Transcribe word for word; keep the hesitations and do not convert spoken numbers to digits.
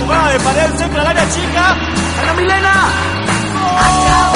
jugada de pared, centro al área chica. ¡Ana Milena! Acabó.